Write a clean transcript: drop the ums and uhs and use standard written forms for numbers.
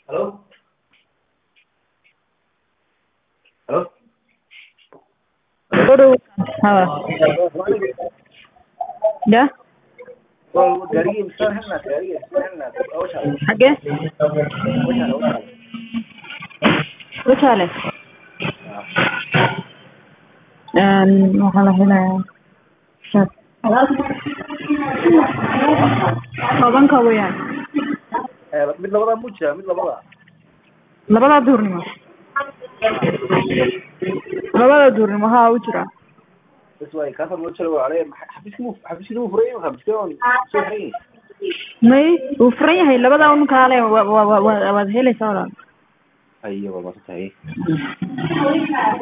Hello? Hello? Guru. Ya. Well, gaariga imsaan helnaa gaariga imsaan helnaa awshaale Xagee? awshaale Wajaale. Waxaa la helayaa shad. Tobanka weeyaan. mid labadaa muu jiraa mid labadaa Labada duurnimo. Labada duurnimo haa u jira. bas waay kaasad loo jalo ale xafiiskii muu furay xafiiskii on soo xiran yahay May uu furan yahay labada un kaale waad helaysaa walaal. ayo waa masan tahay